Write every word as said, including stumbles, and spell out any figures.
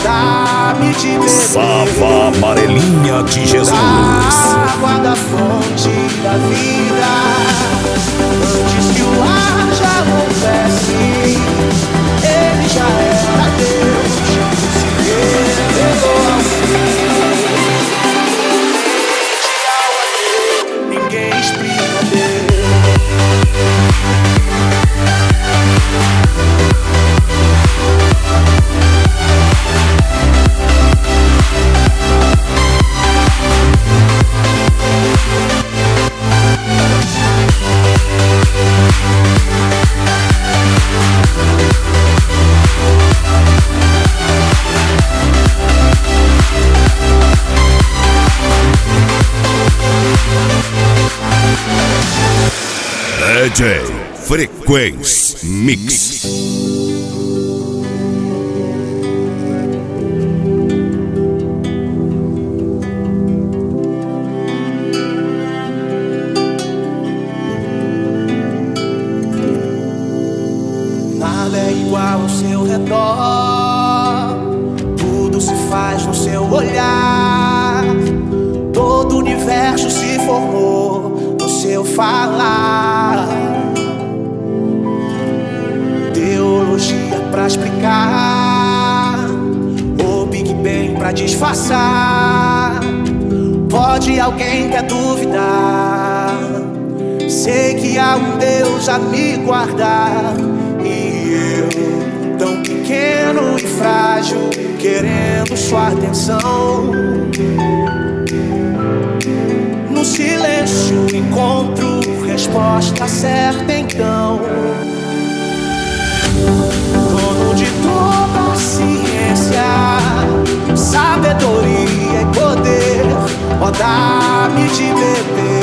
dá-me de beber. Sava amarelinha de Jesus. Da água da fonte da vida, antes que o ar já houvesse, ele já era Deus, se revelou ao fim. Ninguém explica Deus. D J Frequência Mix. Nada é igual ao seu redor, tudo se faz no seu olhar, todo o universo se formou no seu falar. Teologia pra explicar, ou Big Bang pra disfarçar. Pode alguém quer duvidar, sei que há um Deus a me guardar. E eu, tão pequeno e frágil, querendo sua atenção. No silêncio encontro resposta certa então. Dono de toda a ciência, sabedoria e poder, ó, dá-me de beber.